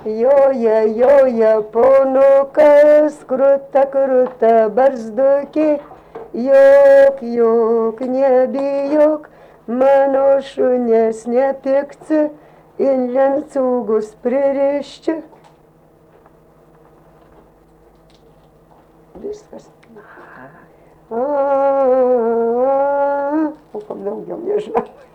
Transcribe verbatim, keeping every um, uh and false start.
Joja, joja, ponukas, kruta, kruta, barzdukė, jok, jok, nebijok, mano šunės nepikti, in lencūgus pririšti. Viskas. A, a, a, o kam daugiau nežinau.